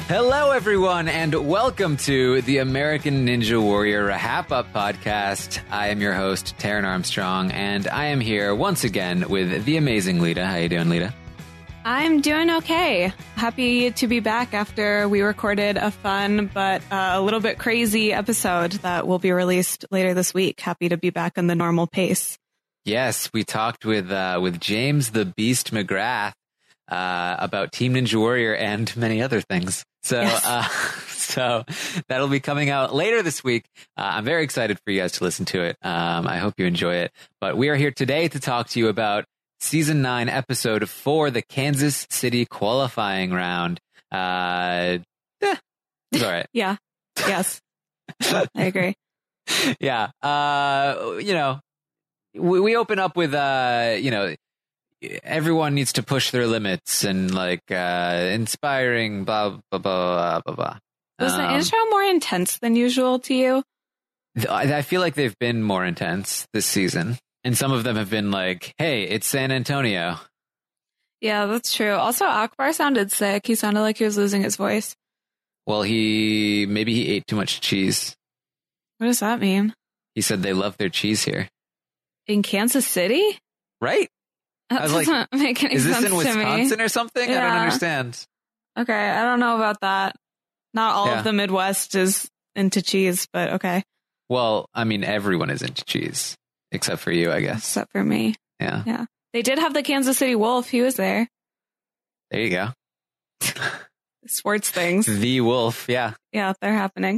Hello, everyone, and welcome to the American Ninja Warrior Wrap Up Podcast. I am your host, Taran Armstrong, and I am here once again with the amazing Lita. How you doing, Lita? I'm doing okay. Happy to be back after we recorded a fun but a little bit crazy episode that will be released later this week. Happy to be back on the normal pace. Yes, we talked with James the Beast McGrath about Team Ninja Warrior and many other things. So, yes. So that'll be coming out later this week. I'm very excited for you guys to listen to it. I hope you enjoy it. But we are here today to talk to you about Season 9, Episode 4, the Kansas City qualifying round. It's all right. Yeah. Yes. I agree. Yeah. We open up with, everyone needs to push their limits and inspiring, blah, blah, blah, blah, blah. Was the intro more intense than usual to you? I feel like they've been more intense this season. And some of them have been like, hey, it's San Antonio. Yeah, that's true. Also, Akbar sounded sick. He sounded like he was losing his voice. Well, maybe he ate too much cheese. What does that mean? He said they love their cheese here. In Kansas City? Right. That doesn't make any sense to me. Is this in Wisconsin or something? Yeah. I don't understand. Okay, I don't know about that. Not all of the Midwest is into cheese, but okay. Well, I mean, everyone is into cheese. Except for you, I guess. Except for me. Yeah. Yeah. They did have the Kansas City Wolf. He was there. There you go. Sports things. The Wolf, yeah. Yeah, they're happening.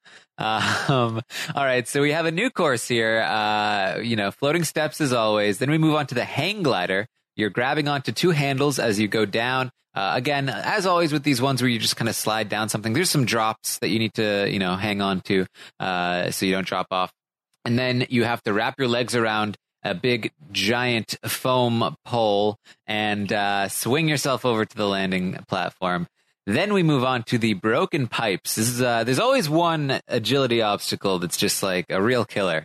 All right, so we have a new course here. Floating steps as always. Then we move on to the hang glider. You're grabbing onto two handles as you go down. Again, as always with these ones where you just kind of slide down something, there's some drops that you need to, hang on to so you don't drop off. And then you have to wrap your legs around a big, giant foam pole and swing yourself over to the landing platform. Then we move on to the broken pipes. This is there's always one agility obstacle that's just like a real killer.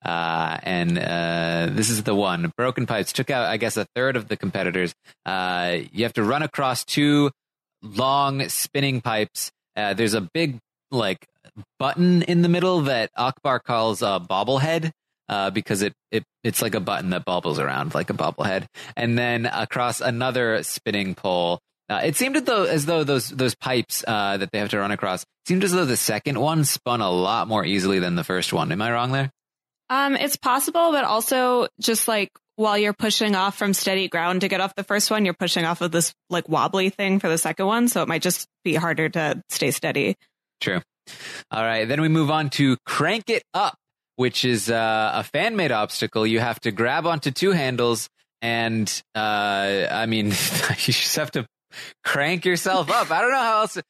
And this is the one. Broken pipes took out, I guess, a third of the competitors. You have to run across two long spinning pipes. There's a big, button in the middle that Akbar calls a bobblehead. Because it's like a button that bobbles around like a bobblehead. And then across another spinning pole. It seemed as though those pipes that they have to run across seemed as though the second one spun a lot more easily than the first one. Am I wrong there? It's possible, but also just while you're pushing off from steady ground to get off the first one, you're pushing off of this wobbly thing for the second one. So it might just be harder to stay steady. True. All right. Then we move on to Crank It Up, which is a fan-made obstacle. You have to grab onto two handles and, you just have to crank yourself up. I don't know how else.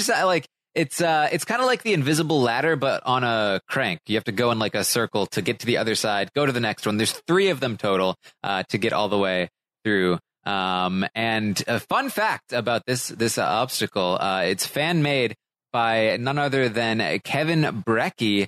It's kind of like the invisible ladder, but on a crank. You have to go in a circle to get to the other side. Go to the next one. There's 3 of them total to get all the way through. And a fun fact about this obstacle: it's fan made by none other than Kevin Brecky,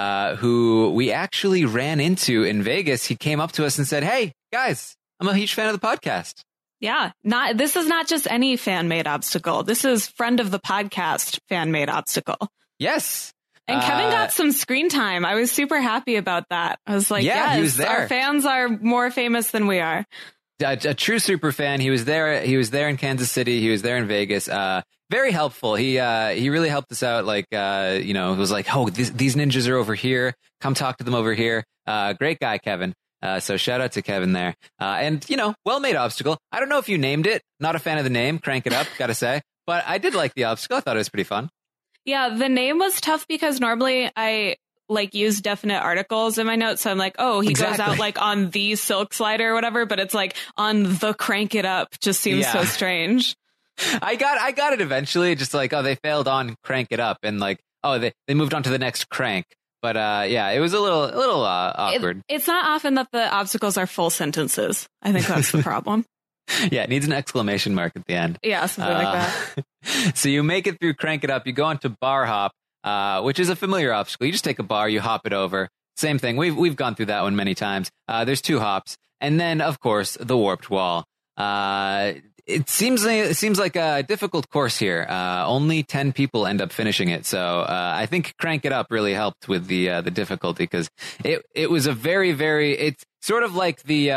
who we actually ran into in Vegas. He came up to us and said, "Hey guys, I'm a huge fan of the podcast." Yeah, this is not just any fan-made obstacle. This is friend of the podcast fan-made obstacle. Yes. And Kevin got some screen time. I was super happy about that. I was like, yes, he was there. Our fans are more famous than we are. A true super fan. He was there. He was there in Kansas City. He was there in Vegas. Very helpful. He really helped us out. It was like, oh, these ninjas are over here. Come talk to them over here. Great guy, Kevin. So shout out to Kevin there. And well-made obstacle. I don't know if you named it. Not a fan of the name. Crank It Up, gotta say. But I did like the obstacle. I thought it was pretty fun. Yeah, the name was tough because normally I use definite articles in my notes. So I'm like, oh, he goes out on the silk slider or whatever, but it's on the Crank It Up. Just seems so strange. I got it eventually. Just they failed on Crank It Up and they moved on to the next crank. But it was a little awkward. It's not often that the obstacles are full sentences. I think that's the problem. Yeah, it needs an exclamation mark at the end. Yeah, something like that. So you make it through Crank It Up. You go on to bar hop, which is a familiar obstacle. You just take a bar, you hop it over. Same thing. We've gone through that one many times. There's 2 hops. And then, of course, the warped wall. it seems like a difficult course here. Only 10 people end up finishing it. So I think Crank It Up really helped with the difficulty, because it was a very, it's sort of like the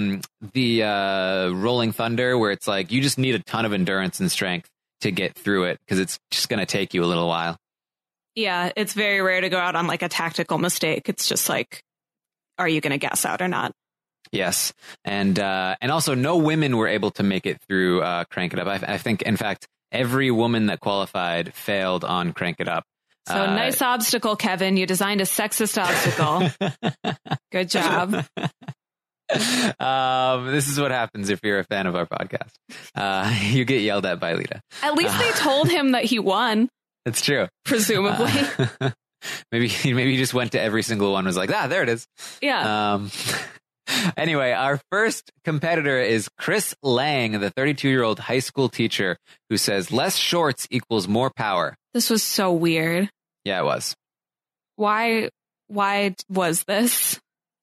Rolling Thunder, where it's like you just need a ton of endurance and strength to get through it, because it's just going to take you a little while. Yeah, it's very rare to go out on like a tactical mistake. It's just like, are you going to gas out or not? Yes. And also no women were able to make it through Crank It Up. I think, in fact, every woman that qualified failed on Crank It Up. So nice obstacle, Kevin. You designed a sexist obstacle. Good job. This is what happens if you're a fan of our podcast. You get yelled at by Lita. At least they told him that he won. It's true. Presumably. Maybe he just went to every single one and was like, there it is. Yeah. Anyway, our first competitor is Chris Lang, the 32-year-old high school teacher who says less shorts equals more power. This was so weird. Yeah, it was. Why was this?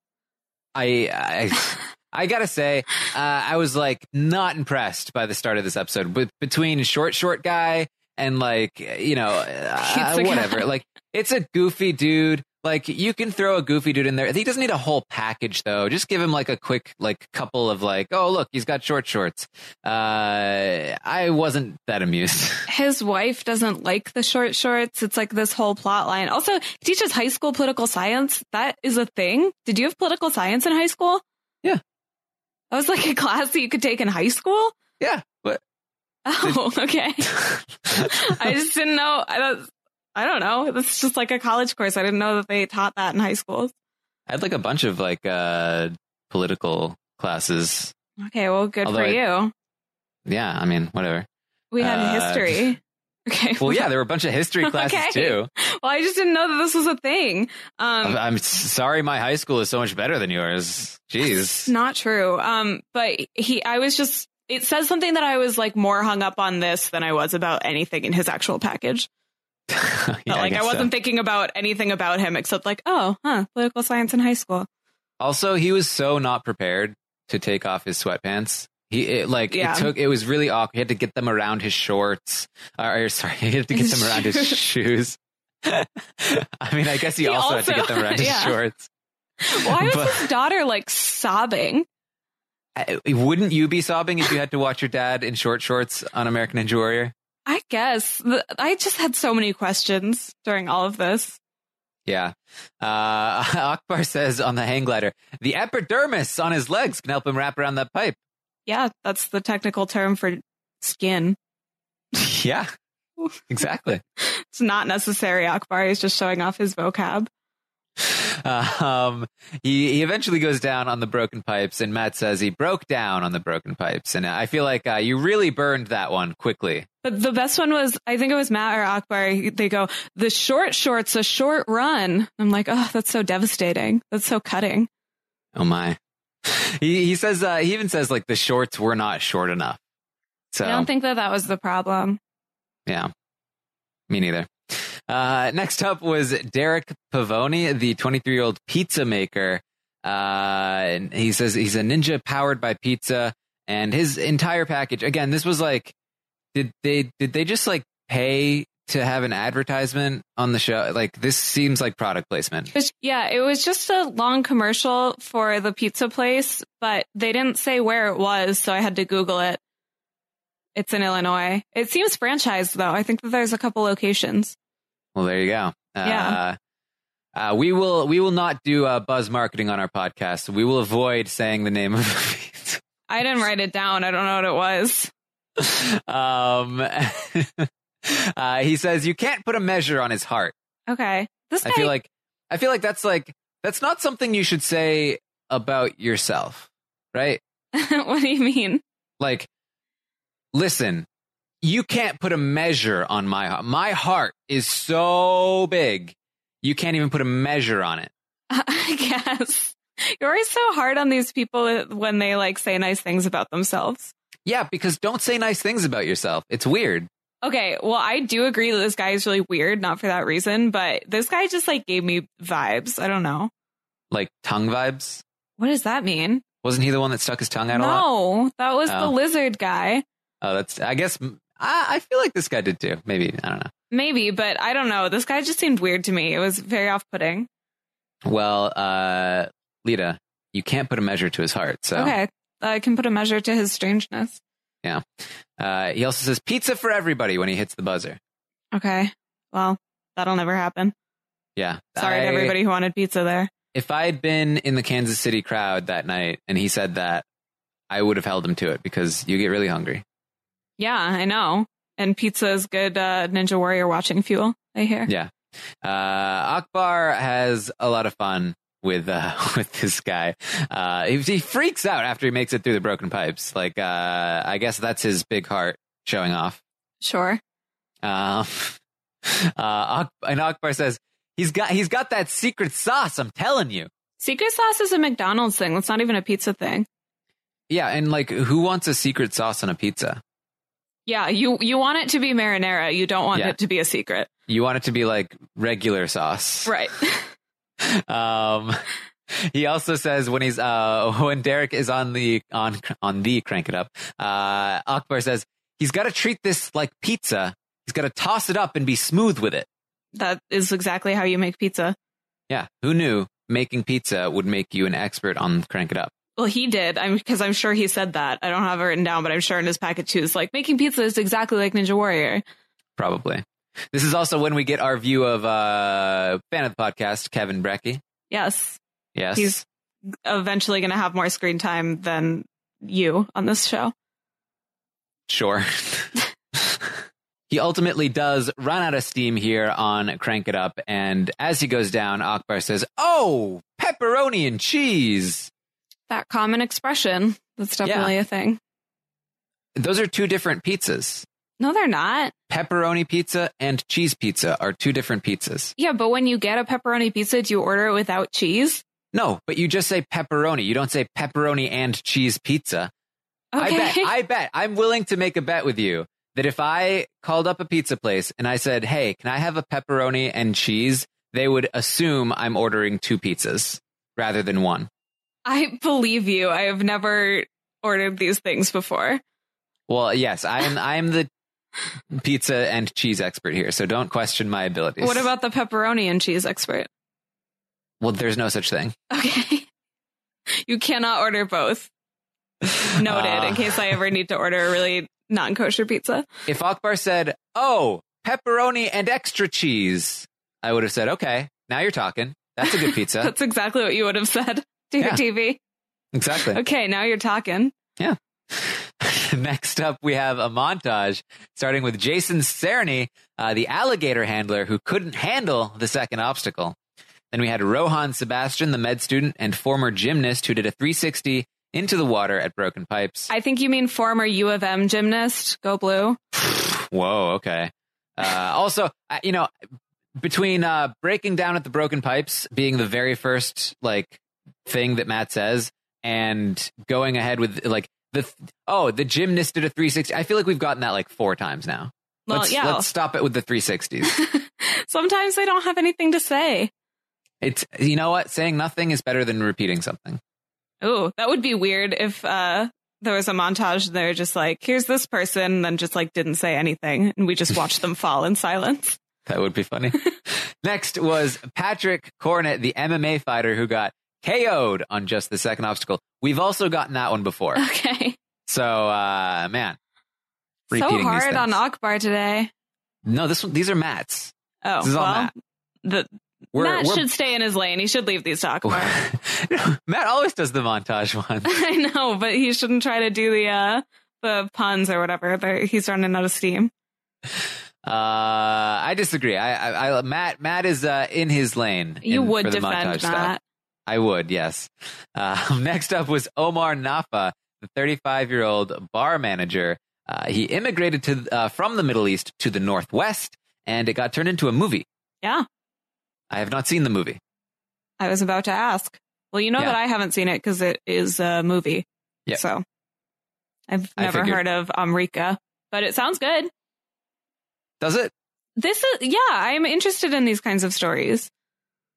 I gotta say, I was like not impressed by the start of this episode. But between short guy and like, whatever. Like, it's a goofy dude. Like, you can throw a goofy dude in there. He doesn't need a whole package, though. Just give him like a quick, like, couple of like, oh, look, he's got short shorts. I wasn't that amused. His wife doesn't like the short shorts. It's like this whole plot line. Also, he teaches high school political science. That is a thing. Did you have political science in high school? Yeah. That was like a class that you could take in high school? Yeah. But oh, okay. I just didn't know. I don't know. It's just like a college course. I didn't know that they taught that in high schools. I had like a bunch of like political classes. Okay, well, good for you. Yeah, I mean, whatever. We had history. Okay. Well, yeah, there were a bunch of history classes too. Well, I just didn't know that this was a thing. I'm sorry, my high school is so much better than yours. Jeez. It's not true. But it says something that I was like more hung up on this than I was about anything in his actual package. Yeah, I wasn't thinking about anything about him except like, political science in high school. Also, he was so not prepared to take off his sweatpants. It was really awkward. He had to get them around his shorts. He had to get them around his shoes. I mean, I guess he also had to get them around his shorts. Why was his daughter like sobbing? Wouldn't you be sobbing if you had to watch your dad in short shorts on American Ninja Warrior? I guess. I just had so many questions during all of this. Yeah. Akbar says on the hang glider, the epidermis on his legs can help him wrap around that pipe. Yeah, that's the technical term for skin. Yeah, exactly. It's not necessary, Akbar. He's just showing off his vocab. He eventually goes down on the broken pipes, and Matt says he broke down on the broken pipes. And I feel like you really burned that one quickly. But the best one was, I think it was Matt or Akbar. They go, the short short's a short run. I'm like, oh, that's so devastating. That's so cutting. Oh my. He says, he even says like the shorts were not short enough. So I don't think that was the problem. Yeah, me neither. Next up was Derek Pavoni, the 23-year-old pizza maker. And he says he's a ninja powered by pizza, and his entire package. Again, this was like, did they just like pay to have an advertisement on the show? Like, this seems like product placement. It was just a long commercial for the pizza place, but they didn't say where it was, so I had to Google it. It's in Illinois. It seems franchised, though. I think that there's a couple locations. Well, there you go. Yeah. We will not do buzz marketing on our podcast. We will avoid saying the name of the pizza. I didn't write it down. I don't know what it was. He says you can't put a measure on his heart. Okay. I feel like that's not something you should say about yourself, right? What do you mean? Like, listen, you can't put a measure on my heart. My heart is so big, you can't even put a measure on it. I guess. You're always so hard on these people when they like say nice things about themselves. Yeah, because don't say nice things about yourself. It's weird. Okay, well, I do agree that this guy is really weird, not for that reason, but this guy just like gave me vibes. I don't know. Like tongue vibes? What does that mean? Wasn't he the one that stuck his tongue out a lot? No, that was the lizard guy. Oh, I guess I feel like this guy did too. Maybe. I don't know. Maybe, but I don't know. This guy just seemed weird to me. It was very off-putting. Well, Lita, you can't put a measure to his heart. So okay, I can put a measure to his strangeness. Yeah. He also says pizza for everybody when he hits the buzzer. Okay. Well, that'll never happen. Yeah. Sorry to everybody who wanted pizza there. If I had been in the Kansas City crowd that night and he said that, I would have held him to it because you get really hungry. Yeah, I know. And pizza is good Ninja Warrior watching fuel, I hear. Yeah. Akbar has a lot of fun with this guy. He freaks out after he makes it through the broken pipes. Like, I guess that's his big heart showing off. Sure. And Akbar says, he's got that secret sauce, I'm telling you. Secret sauce is a McDonald's thing. That's not even a pizza thing. Yeah, and like, who wants a secret sauce on a pizza? Yeah, you want it to be marinara. You don't want it to be a secret. You want it to be like regular sauce. Right. He also says when he's when Derek is on the Crank It Up, Akbar says he's got to treat this like pizza. He's got to toss it up and be smooth with it. That is exactly how you make pizza. Yeah. Who knew making pizza would make you an expert on Crank It Up? Well, he did. Because I'm sure he said that. I don't have it written down, but I'm sure in his packet too. It's like making pizza is exactly like Ninja Warrior. Probably. This is also when we get our view of fan of the podcast, Kevin Brecky. Yes. Yes. He's eventually going to have more screen time than you on this show. Sure. He ultimately does run out of steam here on Crank It Up. And as he goes down, Akbar says, "Oh, pepperoni and cheese." That common expression. That's definitely a thing. Those are two different pizzas. No, they're not. Pepperoni pizza and cheese pizza are two different pizzas. Yeah, but when you get a pepperoni pizza, do you order it without cheese? No, but you just say pepperoni. You don't say pepperoni and cheese pizza. Okay. I bet. I'm willing to make a bet with you that if I called up a pizza place and I said, "Hey, can I have a pepperoni and cheese?" they would assume I'm ordering two pizzas rather than one. I believe you. I have never ordered these things before. Well, yes, I'm the pizza and cheese expert here, so don't question my abilities. What about the pepperoni and cheese expert? Well, there's no such thing. Okay. You cannot order both. Noted, in case I ever need to order a really non-kosher pizza. If Akbar said, "Oh, pepperoni and extra cheese," I would have said, "Okay, now you're talking. That's a good pizza." That's exactly what you would have said to your TV. Exactly. Okay, now you're talking. Yeah. Next up, we have a montage starting with Jason Cerny, the alligator handler who couldn't handle the second obstacle. Then we had Rohan Sebastian, the med student and former gymnast who did a 360 into the water at Broken Pipes. I think you mean former U of M gymnast. Go Blue. Whoa, okay. Also, between breaking down at the Broken Pipes being the very first thing that Matt says and going ahead with the gymnast did a 360. I feel like we've gotten that 4 times now. Well, let's stop it with the 360s. Sometimes they don't have anything to say. It's, you know what? Saying nothing is better than repeating something. Oh, that would be weird if there was a montage and they're just like, here's this person, and then just didn't say anything, and we just watched them fall in silence. That would be funny. Next was Patrick Cornett, the MMA fighter who got KO'd on just the second obstacle. We've also gotten that one before. Okay. So, man. So hard on Akbar today. No, these are Matt's. Oh, this is all Matt. Matt should stay in his lane. He should leave these to Akbar. Matt always does the montage ones. I know, but he shouldn't try to do the puns or whatever. He's running out of steam. I disagree. Matt is in his lane. You would defend Matt. Stuff. I would, yes. Next up was Omar Nafa, the 35-year-old bar manager. He immigrated from the Middle East to the Northwest, and it got turned into a movie. Yeah. I have not seen the movie. I was about to ask. Well, you know that I haven't seen it because it is a movie. Yeah. So I've never heard of Amrika, but it sounds good. Does it? I'm interested in these kinds of stories.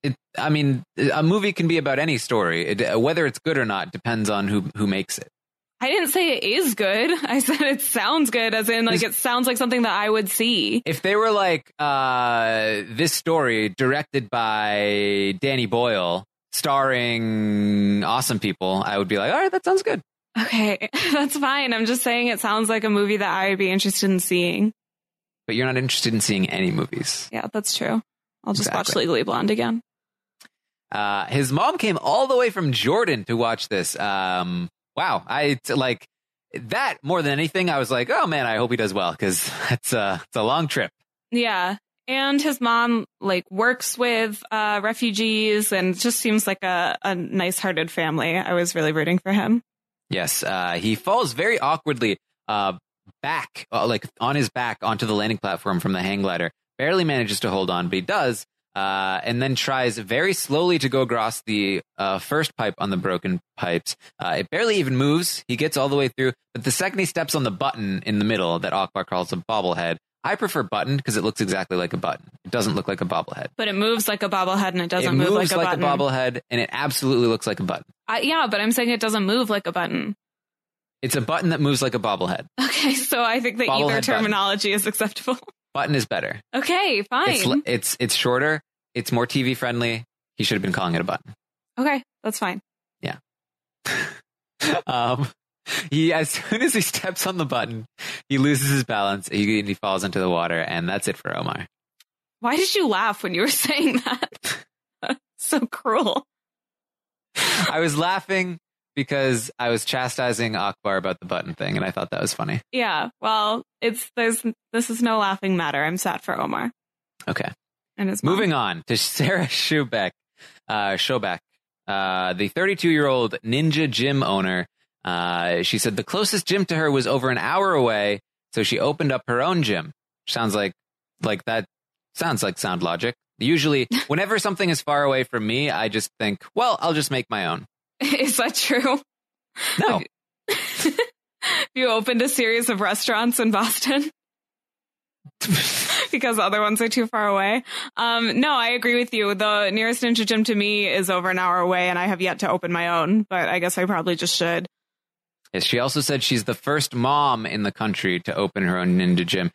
A movie can be about any story. Whether it's good or not depends on who makes it. I didn't say it is good. I said it sounds good, as in like it sounds like something that I would see. If they were like this story directed by Danny Boyle, starring awesome people, I would be like, all right, that sounds good. Okay, that's fine. I'm just saying it sounds like a movie that I would be interested in seeing. But you're not interested in seeing any movies. Yeah, that's true. I'll just watch Legally Blonde again. His mom came all the way from Jordan to watch this. Wow, I like that more than anything. I was like, oh man, I hope he does well, because it's a long trip. Yeah, and his mom like works with refugees, and just seems like a nice-hearted family. I was really rooting for him. Yes, he falls very awkwardly back, like on his back onto the landing platform from the hang glider. Barely manages to hold on, but he does. And then tries very slowly to go across the first pipe on the broken pipes. It barely even moves. He gets all the way through, but the second he steps on the button in the middle that Akbar calls a bobblehead, I prefer button because it looks exactly like a button. It doesn't look like a bobblehead. But it moves like a bobblehead, and it doesn't move like a button. It moves like a bobblehead, and it absolutely looks like a button. Yeah, but I'm saying it doesn't move like a button. It's a button that moves like a bobblehead. Okay, so I think that either terminology is acceptable. Button is better. Okay, fine. It's shorter. It's more TV friendly. He should have been calling it a button. Okay, that's fine. Yeah. He, as soon as he steps on the button, he loses his balance. He falls into the water, and that's it for Omar. Why did you laugh when you were saying that? So cruel. I was laughing because I was chastising Akbar about the button thing, and I thought that was funny. Yeah, well, this is no laughing matter. I'm sad for Omar. Okay. And his mom. Moving on to Sarah Schobach, the 32-year-old Ninja Gym owner. She said the closest gym to her was over an hour away, so she opened up her own gym. Sounds like that. Sounds like sound logic. Usually, whenever something is far away from me, I just think, well, I'll just make my own. Is that true? No. You opened a series of restaurants in Boston? Because other ones are too far away. No, I agree with you. The nearest Ninja Gym to me is over an hour away, and I have yet to open my own, but I guess I probably just should. Yes, she also said she's the first mom in the country to open her own Ninja Gym.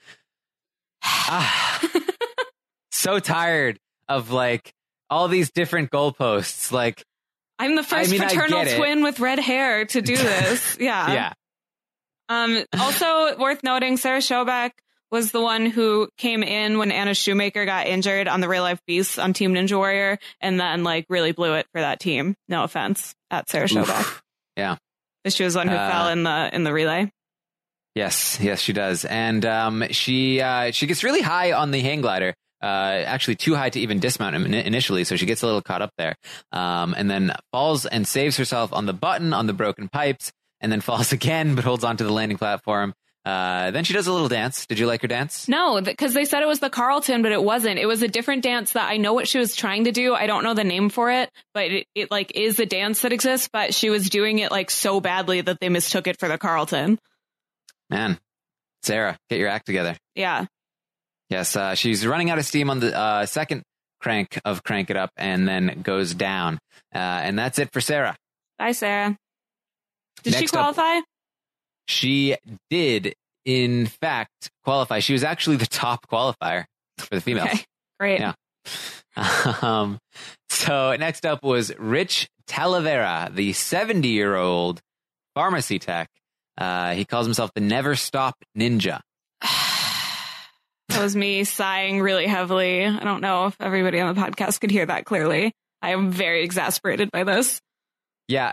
So tired of like all these different goalposts. Like, I'm the first fraternal twin with red hair to do this. Yeah. Yeah. Also worth noting, Sarah Schobach was the one who came in when Anna Shoemaker got injured on the Real Life Beasts on Team Ninja Warrior, and then like really blew it for that team. No offense at Sarah Schobach. Yeah. She was one who fell in the relay. Yes, she does. And she gets really high on the hang glider. Actually too high to even dismount initially, so she gets a little caught up there. And then falls and saves herself on the button on the broken pipes, and then falls again, but holds onto the landing platform. Then she does a little dance. Did you like her dance? No, because they said it was the Carlton, but it wasn't. It was a different dance that I know what she was trying to do. I don't know the name for it, but it like is a dance that exists, but she was doing it like so badly that they mistook it for the Carlton. Man, Sarah, get your act together. Yeah. Yes, she's running out of steam on the second crank of Crank It Up, and then goes down. And that's it for Sarah. Bye, Sarah. Did she qualify? She did, in fact, qualify. She was actually the top qualifier for the females. Okay, great. Yeah. So next up was Rich Talavera, the 70-year-old pharmacy tech. He calls himself the Never Stop Ninja. That was me sighing really heavily. I don't know if everybody on the podcast could hear that clearly. I am very exasperated by this. Yeah.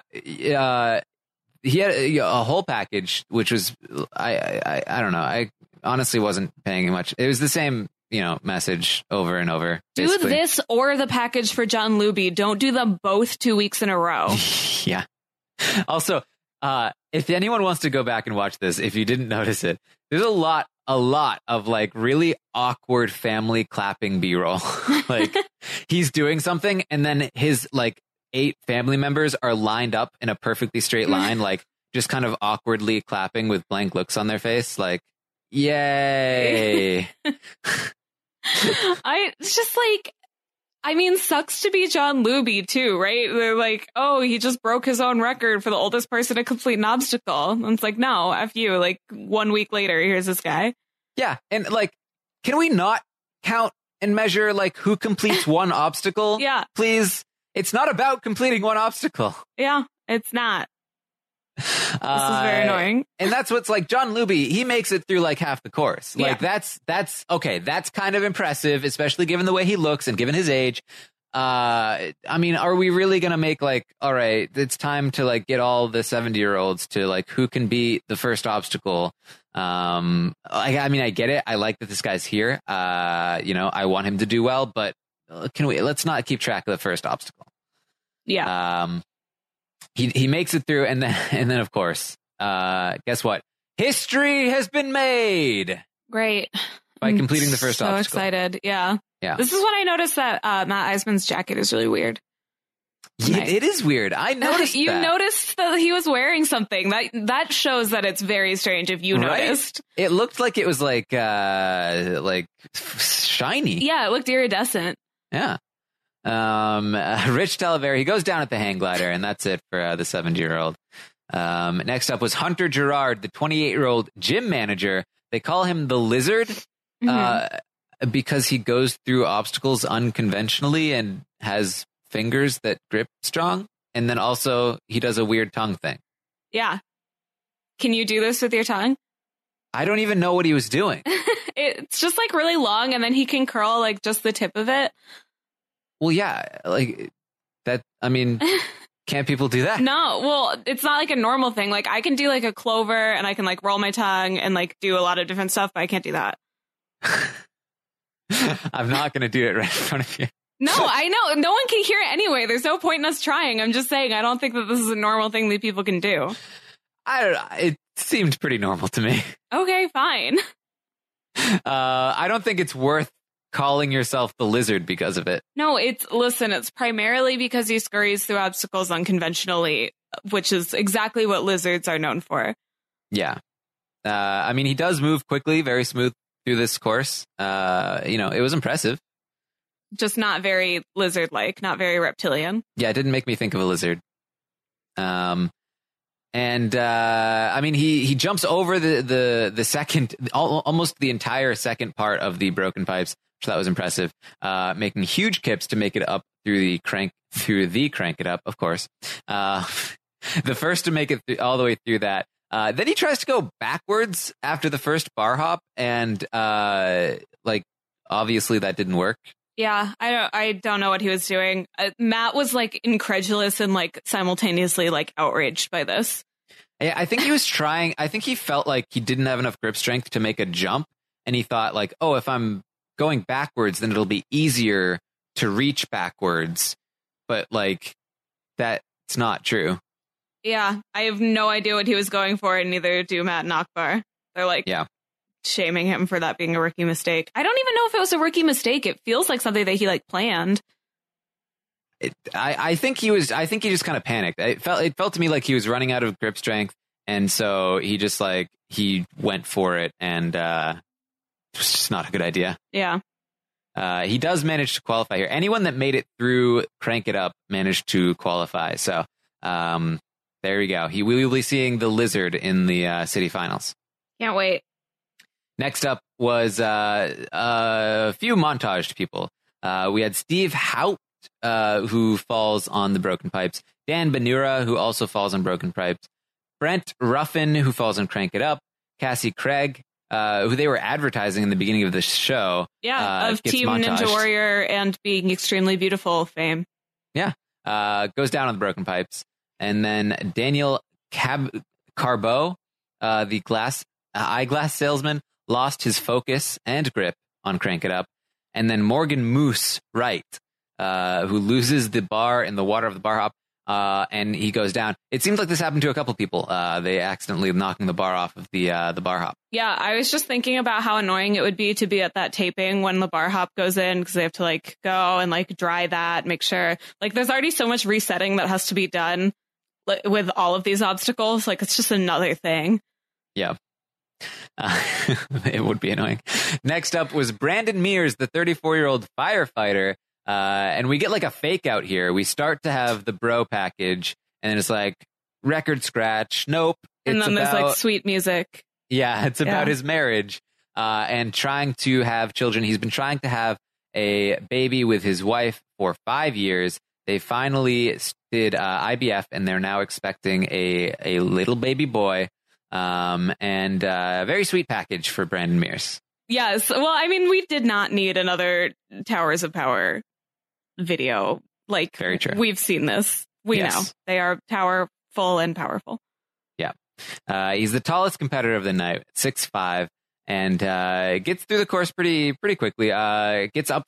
He had a whole package, which was, I don't know. I honestly wasn't paying much. It was the same, message over and over. Basically. Do this or the package for John Luby. Don't do them both 2 weeks in a row. Yeah. Also, if anyone wants to go back and watch this, if you didn't notice it, there's a lot of like really awkward family clapping B-roll. Like he's doing something and then his like 8 family members are lined up in a perfectly straight line, like just kind of awkwardly clapping with blank looks on their face. Like, yay. It's just like, I mean, sucks to be John Luby too, right? They're like, oh, he just broke his own record for the oldest person to complete an obstacle. And it's like, no, F you. Like 1 week later, here's this guy. Yeah. And like, can we not count and measure like who completes one obstacle? Yeah. Please. It's not about completing one obstacle. Yeah, it's not. This is very annoying. And that's what's like John Luby, he makes it through like half the course. Like that's okay. That's kind of impressive, especially given the way he looks and given his age. I mean, are we really going to make like, all right, it's time to like get all the 70-year-olds to like who can beat the first obstacle? I mean, I get it. I like that this guy's here. I want him to do well, but let's not keep track of the first obstacle. Yeah. He makes it through, and then of course, guess what? History has been made. Great. By completing the first obstacle. So excited. Yeah. Yeah. This is when I noticed that Matt Eisman's jacket is really weird. Yeah, it is weird. I noticed you noticed that he was wearing something. That shows that it's very strange if you noticed. It looked like it was like shiny. Yeah, it looked iridescent. Yeah. Rich Talavera, he goes down at the hang glider, and that's it for the 70-year-old. Next up was Hunter Gerard, the 28-year-old gym manager. They call him the Lizard because he goes through obstacles unconventionally and has fingers that grip strong. And then also he does a weird tongue thing. Yeah. Can you do this with your tongue? I don't even know what he was doing. It's just like really long, and then he can curl like just the tip of it. Well, yeah, like that. I mean, can't people do that? No, well, it's not like a normal thing. Like I can do like a clover, and I can like roll my tongue and like do a lot of different stuff, but I can't do that. I'm not going to do it right in front of you. No, I know. No one can hear it anyway. There's no point in us trying. I'm just saying, I don't think that this is a normal thing that people can do. I don't know. It seemed pretty normal to me. Okay, fine. I don't think it's worth calling yourself the Lizard because of it. No, it's primarily because he scurries through obstacles unconventionally, which is exactly what lizards are known for. Yeah. I mean, he does move quickly, very smooth through this course. It was impressive. Just not very lizard-like, not very reptilian. Yeah, it didn't make me think of a lizard. I mean, he jumps over the second, almost the entire second part of the broken pipes, which that was impressive. Making huge kips to make it up through the crank it up, of course. The first to make it all the way through that. Then he tries to go backwards after the first bar hop, and obviously that didn't work. Yeah, I don't know what he was doing. Matt was like incredulous and like simultaneously like outraged by this. I think he was trying. I think he felt like he didn't have enough grip strength to make a jump, and he thought like, oh, if I'm going backwards, then it'll be easier to reach backwards. But like, that's not true. Yeah, I have no idea what he was going for, and neither do Matt and Akbar. They're like, shaming him for that being a rookie mistake. I don't even know if it was a rookie mistake. It feels like something that he like planned. I think he just kind of panicked. It felt to me like he was running out of grip strength, and so he just he went for it, and it was just not a good idea. Yeah. He does manage to qualify here. Anyone that made it through Crank It Up managed to qualify. So there we go. We will be seeing the Lizard in the city finals. Can't wait. Next up was a few montaged people. We had Steve Haupt, who falls on the broken pipes. Dan Benura, who also falls on broken pipes. Brent Ruffin, who falls on Crank It Up. Cassie Craig, who they were advertising in the beginning of the show. Yeah, of Team montaged. Ninja Warrior and Being Extremely Beautiful fame. Yeah, goes down on the broken pipes. And then Daniel Carbo, the eyeglass salesman, lost his focus and grip on Crank It Up. And then Morgan Moose Wright, who loses the bar in the water of the bar hop, and he goes down. It seems like this happened to a couple people. They accidentally knocking the bar off of the bar hop. Yeah, I was just thinking about how annoying it would be to be at that taping when the bar hop goes in, because they have to go and dry that, make sure there's already so much resetting that has to be done with all of these obstacles. It's just another thing. Yeah. It would be annoying. Next up was Brandon Mears, the 34-year-old firefighter, And we get like a fake out here. We start to have the bro package, and it's like record scratch. Nope. And then there's like sweet music. Yeah, it's about his marriage and trying to have children. He's been trying to have a baby with his wife for 5 years. They finally did IVF, and they're now expecting a little baby boy. And a very sweet package for Brandon Mears. Yes. Well, I mean, we did not need another Towers of Power video. Like, very true. We've seen this. We know they are powerful and powerful. Yeah. He's the tallest competitor of the night, 6'5", and gets through the course pretty quickly. Gets up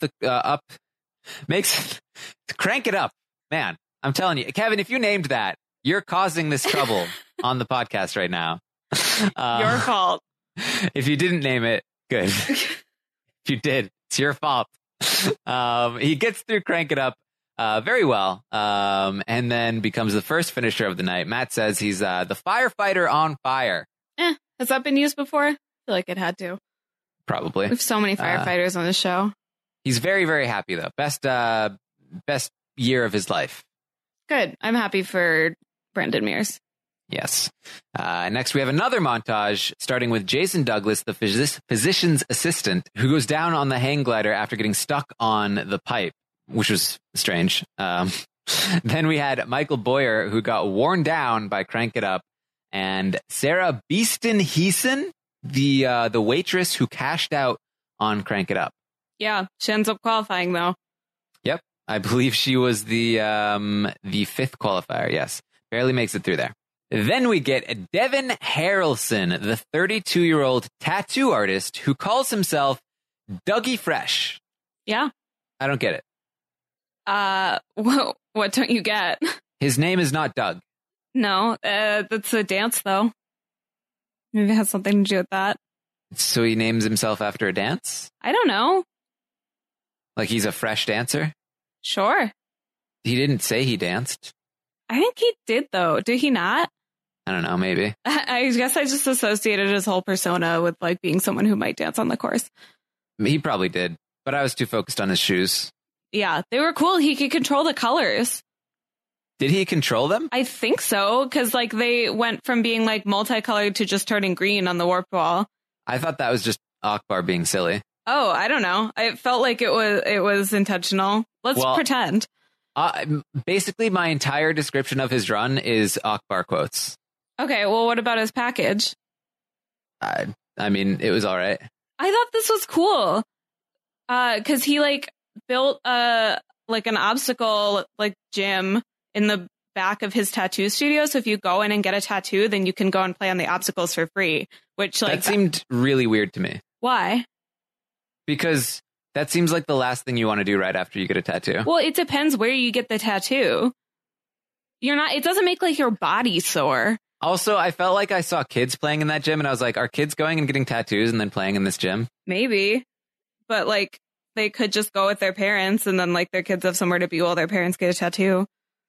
crank it up, man. I'm telling you, Kevin, if you named that, you're causing this trouble on the podcast right now. Your fault. If you didn't name it, good. If you did, it's your fault. He gets through Crank It Up very well, and then becomes the first finisher of the night. Matt says he's the firefighter on fire. Has that been used before? I feel like it had to. Probably. We have so many firefighters on the show. He's very, very happy, though. Best year of his life. Good. I'm happy for Brandon Mears. Yes. Next, we have another montage starting with Jason Douglas, the physician's assistant, who goes down on the hang glider after getting stuck on the pipe, which was strange. Then we had Michael Boyer, who got worn down by Crank It Up, and Sarah Beeston Heeson, the waitress who cashed out on Crank It Up. Yeah, she ends up qualifying, though. Yep. I believe she was the fifth qualifier. Yes. Barely makes it through there. Then we get Devin Harrelson, the 32-year-old tattoo artist who calls himself Dougie Fresh. Yeah. I don't get it. What don't you get? His name is not Doug. No, that's a dance, though. Maybe it has something to do with that. So he names himself after a dance? I don't know. Like he's a fresh dancer? Sure. He didn't say he danced. I think he did, though. Did he not? I don't know, maybe. I guess I just associated his whole persona with like being someone who might dance on the course. He probably did, but I was too focused on his shoes. Yeah, they were cool. He could control the colors. Did he control them? I think so, because like they went from being like multicolored to just turning green on the warp wall. I thought that was just Akbar being silly. Oh, I don't know. I felt like it was intentional. Let's pretend. Basically, my entire description of his run is Akbar quotes. Okay, well, what about his package? I mean, it was all right. I thought this was cool. Because he like built like an obstacle like gym in the back of his tattoo studio. So if you go in and get a tattoo, then you can go and play on the obstacles for free. Which like that seemed really weird to me. Why? Because that seems like the last thing you want to do right after you get a tattoo. Well, it depends where you get the tattoo. It doesn't make like your body sore. Also, I felt like I saw kids playing in that gym and I was like, are kids going and getting tattoos and then playing in this gym? Maybe. But like they could just go with their parents and then like their kids have somewhere to be while their parents get a tattoo.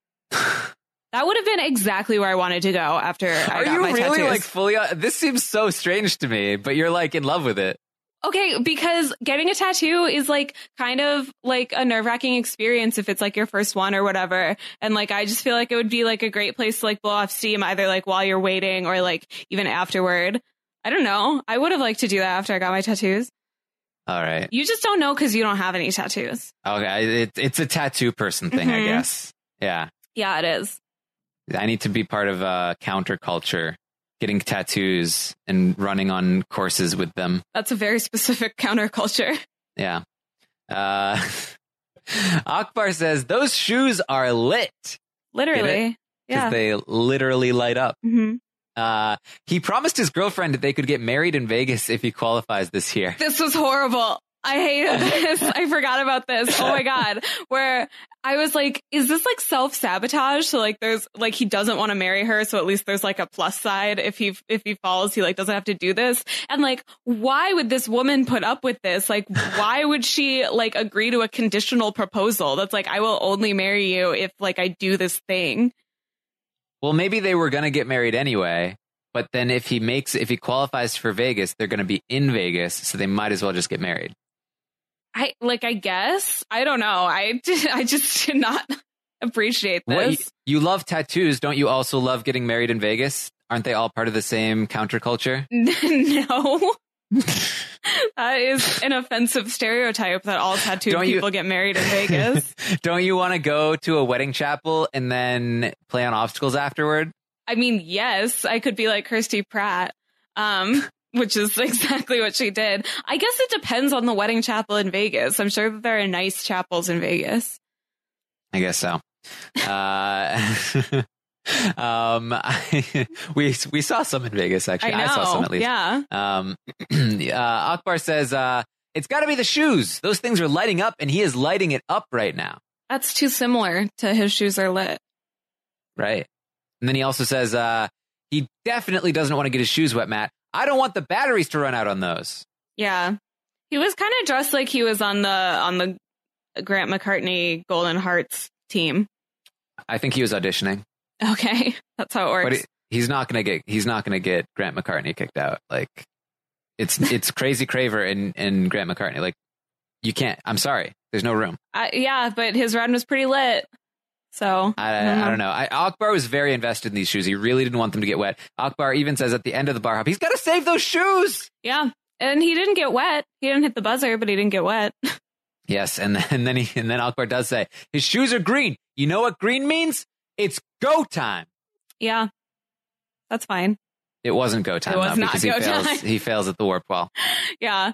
That would have been exactly where I wanted to go after I got my tattoos. Are you really like fully? This seems so strange to me, but you're like in love with it. Okay, because getting a tattoo is like kind of like a nerve-wracking experience if it's like your first one or whatever. And like I just feel like it would be like a great place to like blow off steam either like while you're waiting or like even afterward. I don't know. I would have liked to do that after I got my tattoos. All right. You just don't know because you don't have any tattoos. Okay, it's a tattoo person thing, I guess. Yeah. Yeah, it is. I need to be part of counterculture. Getting tattoos and running on courses with them. That's a very specific counterculture. Yeah. Akbar says, those shoes are lit. Literally. Because they literally light up. Mm-hmm. He promised his girlfriend that they could get married in Vegas if he qualifies this year. This was horrible. I hated this. I forgot about this. Oh my God. Where I was like, is this like self-sabotage? So like there's like he doesn't want to marry her, so at least there's like a plus side. If he falls, he like doesn't have to do this. And like, why would this woman put up with this? Like, why would she like agree to a conditional proposal that's like, I will only marry you if like I do this thing? Well, maybe they were gonna get married anyway. But then if he qualifies for Vegas, they're gonna be in Vegas, so they might as well just get married. I guess. I don't know. I just did not appreciate this. What, you love tattoos. Don't you also love getting married in Vegas? Aren't they all part of the same counterculture? No. That is an offensive stereotype that all tattooed people get married in Vegas. Don't you want to go to a wedding chapel and then play on obstacles afterward? I mean, yes, I could be like Kirsty Pratt, which is exactly what she did. I guess it depends on the wedding chapel in Vegas. I'm sure that there are nice chapels in Vegas. I guess so. We saw some in Vegas, actually. I saw some at least. Yeah. Akbar says, it's got to be the shoes. Those things are lighting up, and he is lighting it up right now. That's too similar to his shoes are lit. Right. And then he also says, he definitely doesn't want to get his shoes wet, Matt. I don't want the batteries to run out on those. Yeah. He was kind of dressed like he was on the Grant McCartney Golden Hearts team. I think he was auditioning. Okay, that's how it works. But he's not gonna get Grant McCartney kicked out. Like it's Crazy Craver and Grant McCartney. Like you can't. I'm sorry. There's no room. Yeah, but his run was pretty lit. So I don't know. Akbar was very invested in these shoes. He really didn't want them to get wet. Akbar even says at the end of the bar hop, he's got to save those shoes. Yeah, and he didn't get wet. He didn't hit the buzzer, but he didn't get wet. Yes, and then Akbar does say his shoes are green. You know what green means? It's go time. Yeah, that's fine. It wasn't go time. It was not because go time. He fails at the warp wall. Yeah.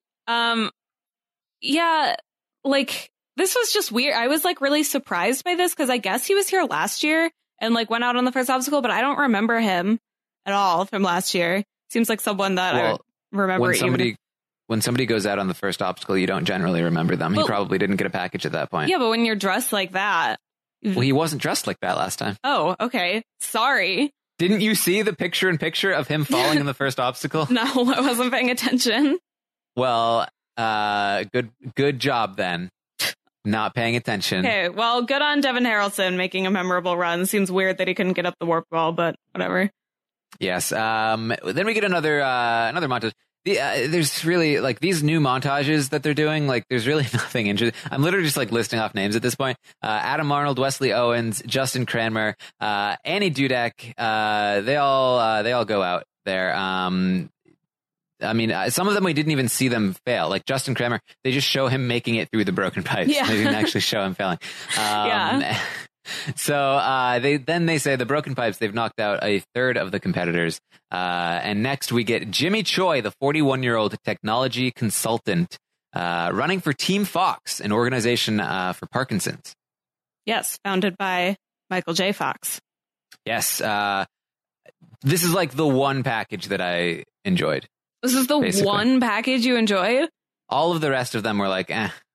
Yeah, like this was just weird. I was like really surprised by this because I guess he was here last year and like went out on the first obstacle, but I don't remember him at all from last year. Seems like someone that I remember. When somebody goes out on the first obstacle, you don't generally remember them. He probably didn't get a package at that point. Yeah, but when you're dressed like that. Well, he wasn't dressed like that last time. Oh, okay. Sorry. Didn't you see the picture-in-picture of him falling in the first obstacle? No, I wasn't paying attention. Well, good job then. Not paying attention. Okay, well, good on Devin Harrelson making a memorable run. Seems weird that he couldn't get up the warp wall, but whatever. Yes. Then we get another montage. There's really like these new montages that they're doing. Like, there's really nothing interesting. I'm literally just like listing off names at this point. Adam Arnold, Wesley Owens, Justin Cranmer, Annie Dudek. They all go out there. I mean, some of them we didn't even see them fail. Like Justin Cranmer, they just show him making it through the broken pipes. Yeah. They didn't actually show him failing. Yeah. So they say the broken pipes, they've knocked out a third of the competitors. And next we get Jimmy Choi, the 41-year-old technology consultant, running for Team Fox, an organization for Parkinson's. Yes, founded by Michael J. Fox. Yes. This is like the one package that I enjoyed. This is the basically. One package you enjoyed? All of the rest of them were like,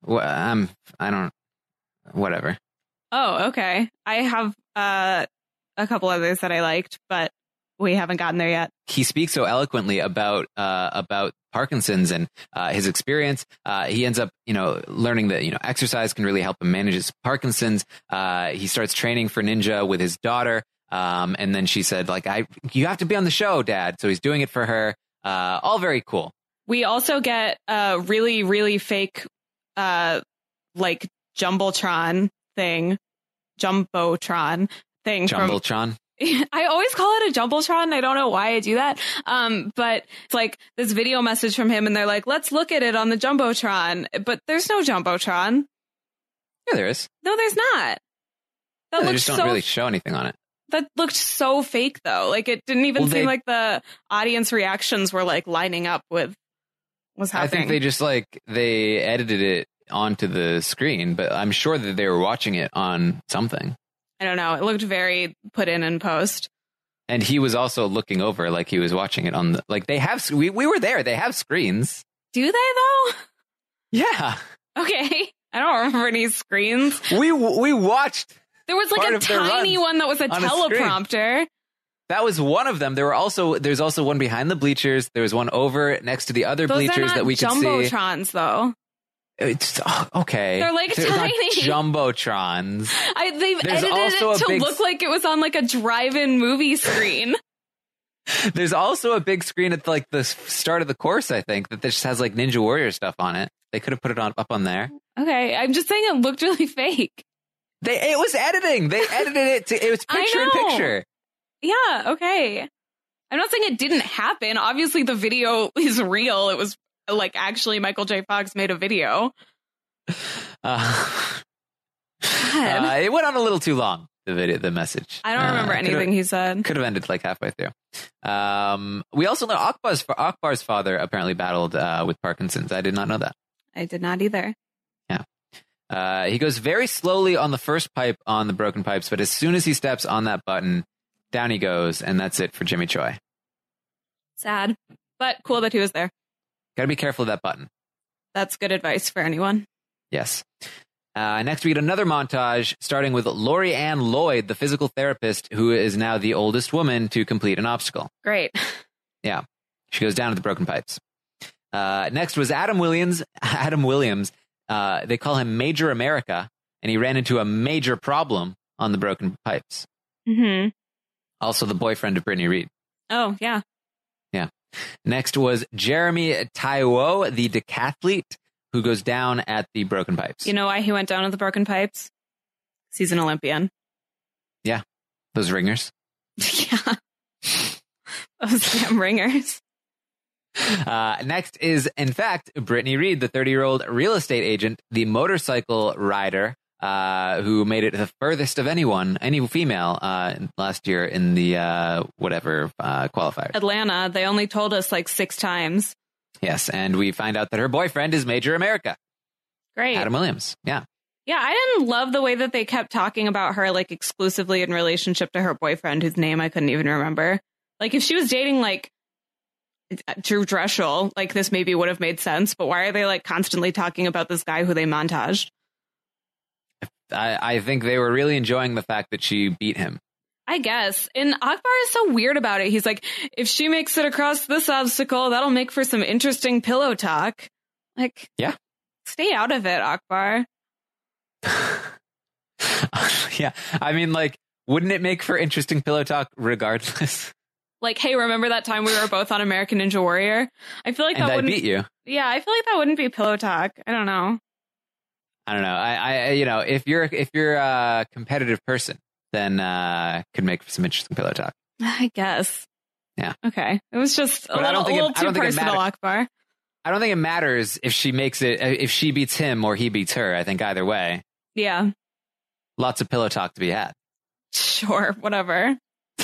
whatever. Oh, okay. I have a couple others that I liked, but we haven't gotten there yet. He speaks so eloquently about Parkinson's and his experience. He ends up, learning that, exercise can really help him manage his Parkinson's. He starts training for Ninja with his daughter. And then she said, like, you have to be on the show, Dad. So he's doing it for her. All very cool. We also get a really, really fake, like Jumbotron thing. Jumbotron. I always call it a Jumbotron. I don't know why I do that. But it's like this video message from him and they're like, let's look at it on the Jumbotron. But there's no Jumbotron. Yeah, there is. No, there's not. They just don't really show anything on it. That looked so fake though. Like it didn't even seem like the audience reactions were like lining up with what's happening. I think they just they edited it onto the screen, but I'm sure that they were watching it on something. I don't know. It looked very put in post. And he was also looking over like he was watching it on the, like they have, we were there. They have screens. Do they though? Yeah. Okay. I don't remember any screens. We watched. There was like a tiny one that was a teleprompter. That was one of them. There's also one behind the bleachers. There was one over next to the other bleachers that we could see. Jumbotrons though. It's okay. They're like tiny Jumbotrons. They've edited it to look like it was on like a drive-in movie screen. There's also a big screen at like the start of the course, I think, that just has like Ninja Warrior stuff on it. They could have put it up on there. Okay, I'm just saying it looked really fake. It was editing. They edited it. It was picture in picture. Yeah, okay. I'm not saying it didn't happen. Obviously, the video is real. It was like actually Michael J. Fox made a video. It went on a little too long. The message. I don't remember anything he said. Could have ended like halfway through. We also know Akbar's father apparently battled with Parkinson's. I did not know that. I did not either. Yeah. He goes very slowly on the first pipe on the broken pipes, but as soon as he steps on that button, down he goes, and that's it for Jimmy Choi. Sad, but cool that he was there. Got to be careful of that button. That's good advice for anyone. Yes. Next, we get another montage starting with Lori Ann Lloyd, the physical therapist, who is now the oldest woman to complete an obstacle. Great. Yeah. She goes down to the broken pipes. Next was Adam Williams. They call him Major America, and he ran into a major problem on the broken pipes. Mm-hmm. Also the boyfriend of Brittany Reed. Oh, yeah. Yeah. Next was Jeremy Taiwo, the decathlete, who goes down at the broken pipes. You know why he went down at the broken pipes? He's an Olympian. Yeah. Those ringers. Yeah. Those damn ringers. Next is, in fact, Brittany Reed, the 30-year-old real estate agent, the motorcycle rider, who made it the furthest of any female last year in the qualifiers. Atlanta. They only told us like 6 times. Yes, and we find out that her boyfriend is Major America. Great. Adam Williams. Yeah. Yeah, I didn't love the way that they kept talking about her like exclusively in relationship to her boyfriend, whose name I couldn't even remember. Like if she was dating like Drew Dreschel, like this maybe would have made sense, but why are they like constantly talking about this guy who they montaged? I think they were really enjoying the fact that she beat him. I guess. And Akbar is so weird about it. He's like, if she makes it across this obstacle, that'll make for some interesting pillow talk. Like, yeah, stay out of it, Akbar. Yeah. I mean, like, wouldn't it make for interesting pillow talk regardless? Like, hey, remember that time we were both on American Ninja Warrior? I feel like I beat you. Yeah, I feel like that wouldn't be pillow talk. I don't know. I if you're a competitive person, then could make for some interesting pillow talk. I guess. Yeah. Okay. It was just a little too personal, Akbar. I don't think it matters if she makes it, if she beats him or he beats her. I think either way. Yeah. Lots of pillow talk to be had. Sure. Whatever.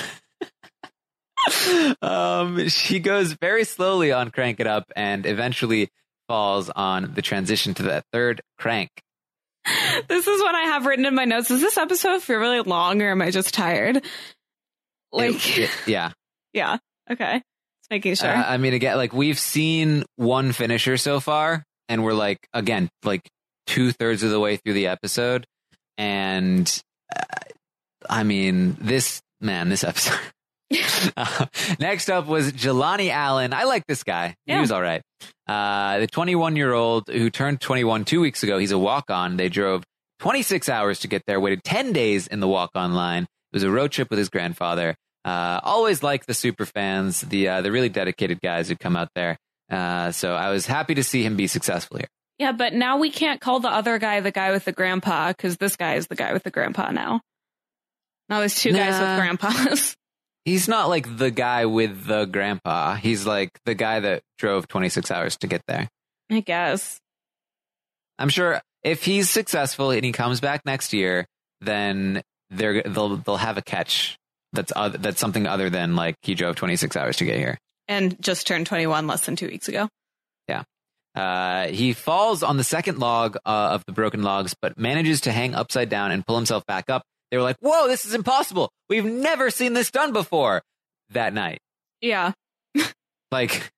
She goes very slowly on Crank It Up and eventually falls on the transition to that third crank. This is what I have written in my notes. Does this episode feel really long or am I just tired? Like, yeah. Yeah. Okay. Just making sure. I mean, again, like we've seen one finisher so far and we're like, again, like 2/3 of the way through the episode. And I mean, this episode. Next up was Jelani Allen. I like this guy. Yeah. He was all right. The 21-year-old who turned 21 2 weeks ago. He's a walk-on. They drove 26 hours to get there, waited 10 days in the walk-on line. It was a road trip with his grandfather. Always like the super fans, the really dedicated guys who come out there. So I was happy to see him be successful here. Yeah, but now we can't call the other guy the guy with the grandpa because this guy is the guy with the grandpa now. Now there's 2 guys with grandpas. He's not like the guy with the grandpa. He's like the guy that drove 26 hours to get there. I guess. I'm sure if he's successful and he comes back next year, then they'll have a catch that's something other than like he drove 26 hours to get here. And just turned 21 less than 2 weeks ago. Yeah. He falls on the second log of the broken logs, but manages to hang upside down and pull himself back up. They were like, whoa, this is impossible. We've never seen this done before that night. Yeah. Like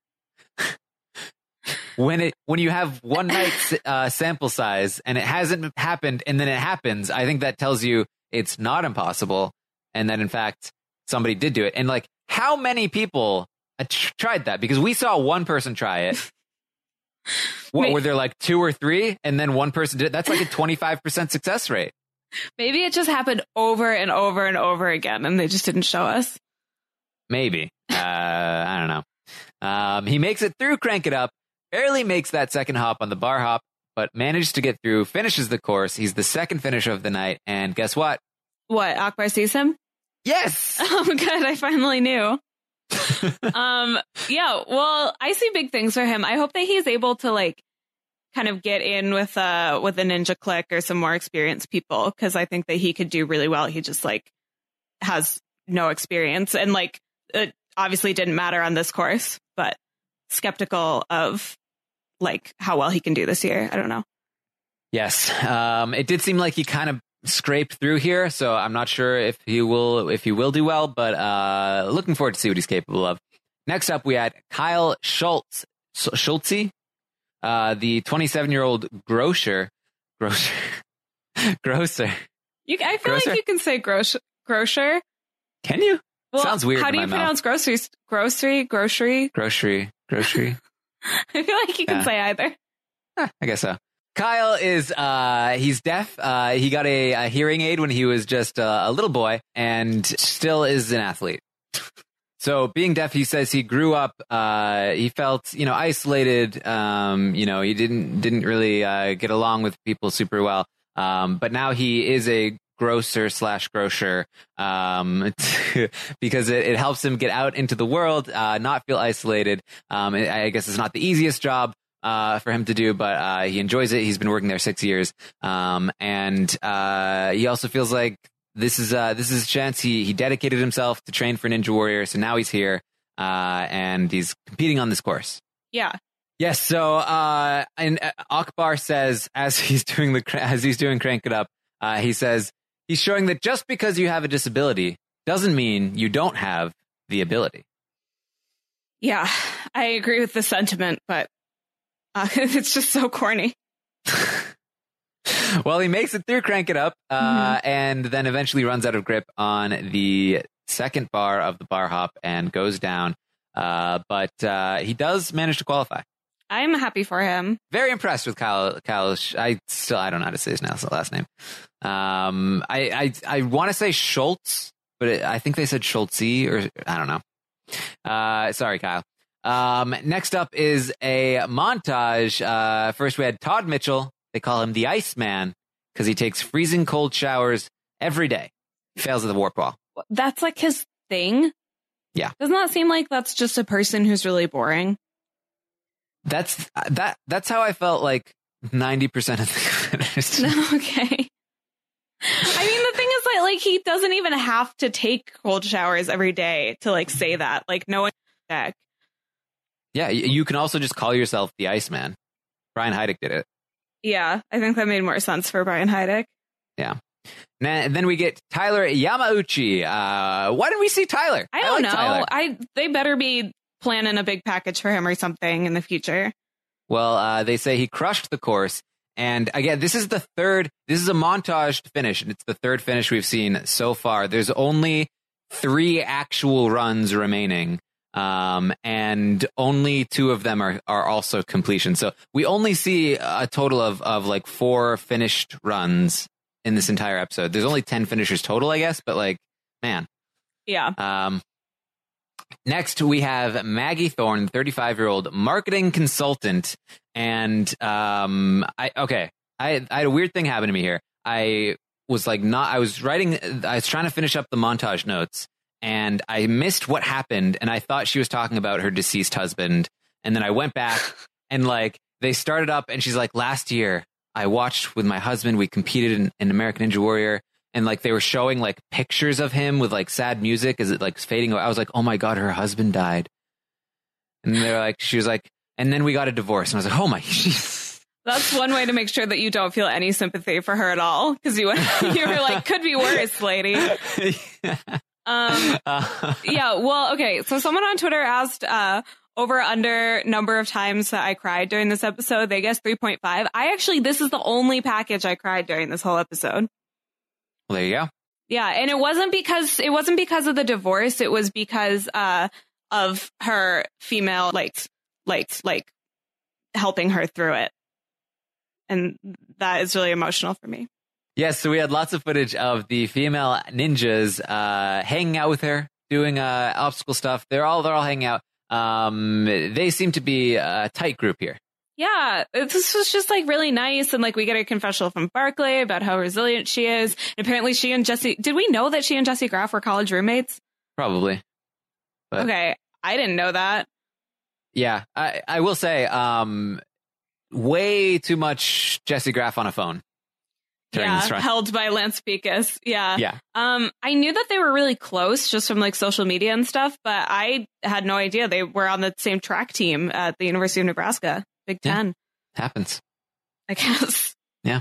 when you have one night's sample size and it hasn't happened and then it happens, I think that tells you it's not impossible. And that in fact, somebody did do it. And like, how many people tried that? Because we saw one person try it. What, were there like 2 or 3 and then one person did it? That's like a 25% success rate. Maybe it just happened over and over and over again and they just didn't show us. Maybe. I don't know. He makes it through Crank It Up, barely makes that second hop on the bar hop, but manages to get through, finishes the course. He's the second finisher of the night. And guess what? What? Akbar sees him? Yes. Oh, good. I finally knew. Yeah, well, I see big things for him. I hope that he's able to like kind of get in with a Ninja Click or some more experienced people, because I think that he could do really well. He just like has no experience, and like it obviously didn't matter on this course, but skeptical of like how well he can do this year. I don't know. Yes. It did seem like he kind of scraped through here, so I'm not sure if he will do well, but looking forward to see what he's capable of. Next up, we had Kyle Schultze, the 27-year-old grocer. I feel like you can say grocer. Can you? Well, sounds weird. How do you pronounce groceries? Grocery. I I feel like you can say either. I guess so. Kyle is he's deaf. He got a hearing aid when he was just a little boy, and still is an athlete. So being deaf, he says he grew up, he felt, isolated. He didn't really get along with people super well. But now he is a grocer/grocer, because it helps him get out into the world, not feel isolated. I guess it's not the easiest job for him to do, but he enjoys it. He's been working there 6 years. And he also feels like this is a chance. He dedicated himself to train for Ninja Warrior, so now he's here, and he's competing on this course. Yeah. Yes. So, and Akbar says as he's doing Crank It Up, he says he's showing that just because you have a disability doesn't mean you don't have the ability. Yeah, I agree with the sentiment, but it's just so corny. Well, he makes it through Crank It Up, and then eventually runs out of grip on the second bar of the bar hop and goes down. But he does manage to qualify. I'm happy for him. Very impressed with Kyle. I don't know how to say his last name. I want to say Schultz, but I think they said Schultze, or I don't know. Sorry, Kyle. Next up is a montage. First, we had Todd Mitchell. They call him the Iceman because he takes freezing cold showers every day. He fails at the warp wall. That's like his thing? Yeah. Doesn't that seem like that's just a person who's really boring? That's how I felt like 90% of the finished. Okay. I mean, the thing is that like he doesn't even have to take cold showers every day to like say that. Like no one. Yeah, you can also just call yourself the Iceman. Brian Heidick did it. Yeah, I think that made more sense for Brian Heidick. Yeah. And then we get Tyler Yamauchi. Why didn't we see Tyler? I don't know. Tyler. They better be planning a big package for him or something in the future. Well, they say he crushed the course. And again, this is a montaged finish, and it's the third finish we've seen so far. There's only 3 actual runs remaining. And only 2 of them are also completion. So we only see a total of like 4 finished runs in this entire episode. There's only 10 finishers total, I guess, but like, man. Yeah. Next we have Maggie Thorne, 35-year-old marketing consultant. And, I had a weird thing happen to me here. I was trying to finish up the montage notes. And I missed what happened, and I thought she was talking about her deceased husband. And then I went back, and like they started up, and she's like, "Last year, I watched with my husband. We competed in American Ninja Warrior, and like they were showing like pictures of him with like sad music as it like fading away. I was like, oh my god, her husband died. And they're like, she was like, and then we got a divorce, and I was like, oh my. That's one way to make sure that you don't feel any sympathy for her at all, because you were like, could be worse, lady. Yeah. Yeah, well, okay. So someone on Twitter asked over under number of times that I cried during this episode. They guessed 3.5. This is the only package I cried during this whole episode. Well, there you go. Yeah, and it wasn't because of the divorce. It was because of her female like helping her through it, and that is really emotional for me. Yes, so we had lots of footage of the female ninjas hanging out with her, doing obstacle stuff. They're all hanging out. They seem to be a tight group here. Yeah, this was just like really nice. And like we get a confessional from Barclay about how resilient she is. And apparently she and Jesse, did we know that she and Jesse Graff were college roommates? Probably. But, okay. I didn't know that. Yeah, I will say, way too much Jesse Graff on a phone. Yeah, held by Lance Pekas. Yeah. Yeah. I knew that they were really close just from like social media and stuff, but I had no idea they were on the same track team at the University of Nebraska. Big Ten. Yeah, happens. I guess. Yeah.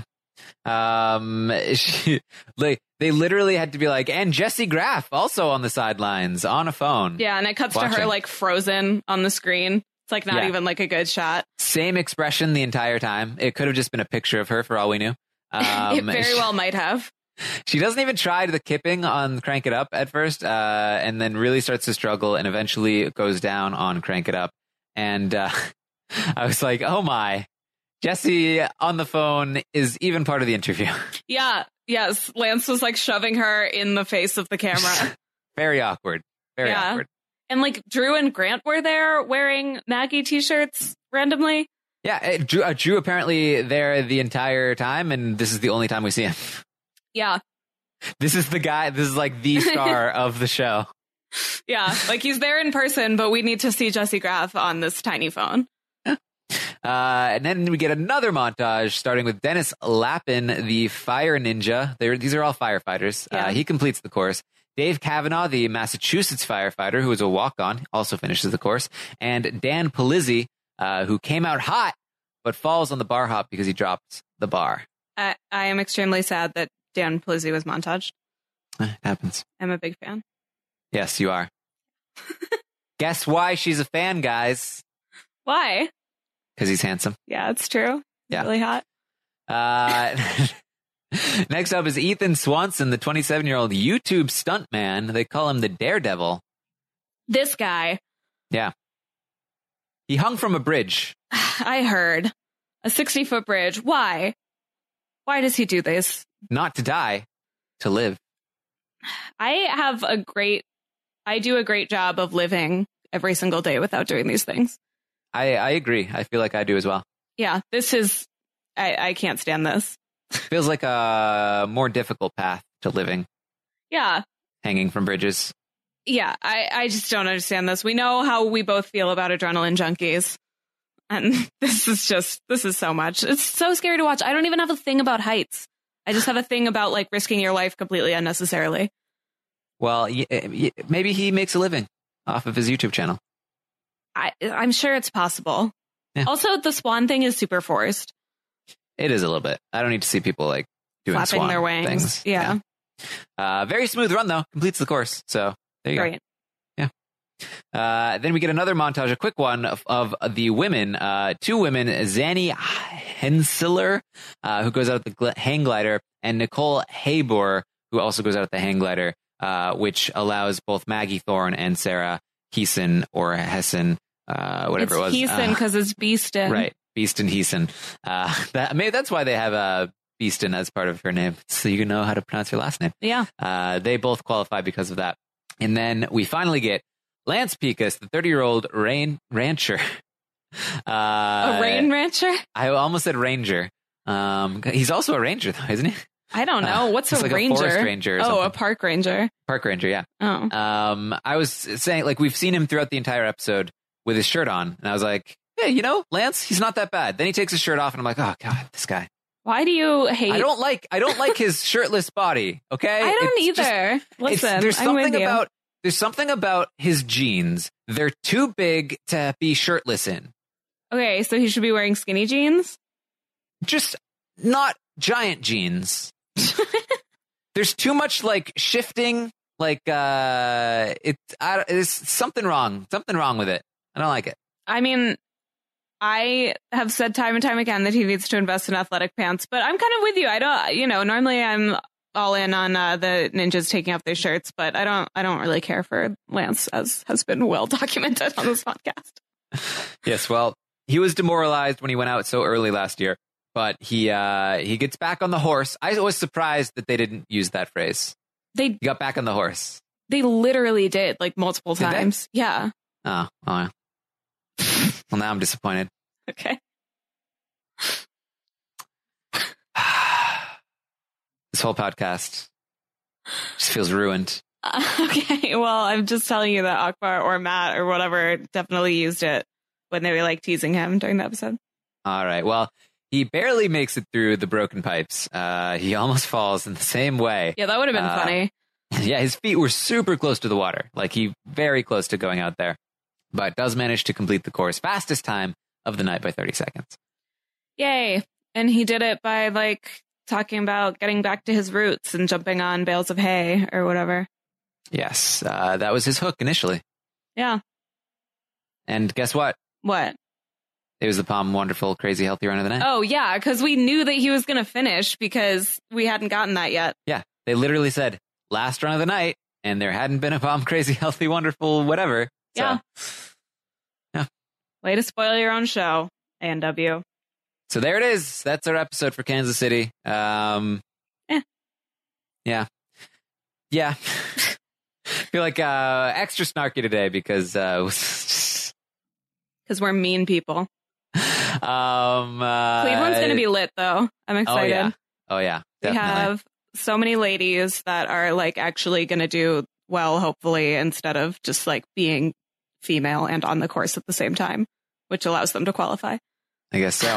They literally had to be like, and Jesse Graff also on the sidelines on a phone. Yeah, and it cuts to her like frozen on the screen. It's like not even like a good shot. Same expression the entire time. It could have just been a picture of her for all we knew. It very well might have. She doesn't even try the kipping on Crank It Up at first, and then really starts to struggle, and eventually it goes down on Crank It Up. And I was like, oh my, Jesse on the phone is even part of the interview. Yeah, yes. Lance was like shoving her in the face of the camera. Very awkward. Very awkward. And like Drew and Grant were there wearing Maggie t-shirts randomly. Yeah, Drew apparently there the entire time, and this is the only time we see him. Yeah. This is the guy, this is like the star of the show. Yeah, like he's there in person, but we need to see Jesse Graff on this tiny phone. And then we get another montage starting with Dennis Lappin, the fire ninja. These are all firefighters. Yeah. He completes the course. Dave Kavanaugh, the Massachusetts firefighter, who is a walk-on, also finishes the course. And Dan Polizzi, who came out hot, but falls on the bar hop because he dropped the bar. I am extremely sad that Dan Polizzi was montaged. It happens. I'm a big fan. Yes, you are. Guess why she's a fan, guys? Why? Because he's handsome. Yeah, it's true. He's really hot. Next up is Ethan Swanson, the 27-year-old YouTube stuntman. They call him the Daredevil. This guy. Yeah. He hung from a bridge. I heard. A 60-foot bridge. Why? Why does he do this? Not to die, to live. I do a great job of living every single day without doing these things. I agree. I feel like I do as well. Yeah, this is, I can't stand this. Feels like a more difficult path to living. Yeah. Hanging from bridges. Yeah, I just don't understand this. We know how we both feel about adrenaline junkies. And this is so much. It's so scary to watch. I don't even have a thing about heights. I just have a thing about like risking your life completely unnecessarily. Well, maybe he makes a living off of his YouTube channel. I'm sure it's possible. Yeah. Also, the swan thing is super forced. It is a little bit. I don't need to see people like doing flapping swan their wings. Things. Yeah. Very smooth run though. Completes the course. So there you go. Yeah. Then we get another montage, a quick one of the women. Two women, Zanny Hensler, who goes out at the hang glider, and Nicole Habor, who also goes out at the hang glider, which allows both Maggie Thorne and Sarah Heesen or Hessen, whatever it was. Heesen because it's Beeston. Right. Beeston Heesen. Maybe that's why they have Beeston as part of her name, so you know how to pronounce your last name. Yeah. They both qualify because of that. And then we finally get Lance Pekas, the 30-year-old rancher. A rain rancher? I almost said ranger. He's also a ranger, though, isn't he? I don't know. What's a like ranger? A forest ranger. A park ranger. Park ranger, yeah. Oh. I was saying, like, we've seen him throughout the entire episode with his shirt on, and I was like, hey, Lance, he's not that bad. Then he takes his shirt off, and I'm like, oh god, this guy. Why do you hate? I don't like his shirtless body. Okay, I don't either. Listen, there's something about his jeans. They're too big to be shirtless in. Okay, so he should be wearing skinny jeans? Just not giant jeans. There's too much like shifting. Like there's something wrong. Something wrong with it. I don't like it. I mean, I have said time and time again that he needs to invest in athletic pants, but I'm kind of with you. I don't, normally I'm all in on the ninjas taking off their shirts, but I don't really care for Lance, as has been well documented on this podcast. Yes, well, he was demoralized when he went out so early last year, but he gets back on the horse. I was surprised that they didn't use that phrase. He got back on the horse. They literally did, like, multiple times. Yeah. Oh, well, now I'm disappointed. Okay. This whole podcast just feels ruined. Okay, well, I'm just telling you that Akbar or Matt or whatever definitely used it when they were like teasing him during the episode. All right. Well, he barely makes it through the broken pipes. He almost falls in the same way. Yeah, that would have been funny. Yeah, his feet were super close to the water. Like, he very close to going out there. But does manage to complete the course. Fastest time of the night by 30 seconds. Yay. And he did it by, like, talking about getting back to his roots and jumping on bales of hay or whatever. Yes, that was his hook initially. Yeah. And guess what? What? It was the Palm Wonderful Crazy Healthy Run of the Night. Oh, yeah, because we knew that he was going to finish because we hadn't gotten that yet. Yeah, they literally said last run of the night, and there hadn't been a Palm Crazy Healthy Wonderful whatever. Yeah. So, yeah. Way to spoil your own show, A&W. So there it is. That's our episode for Kansas City. Yeah. Yeah. I feel like extra snarky today because we're mean people. Cleveland's going to be lit, though. I'm excited. Oh, yeah. Definitely. We have so many ladies that are like actually going to do well, hopefully, instead of just like being female and on the course at the same time, which allows them to qualify. I guess so.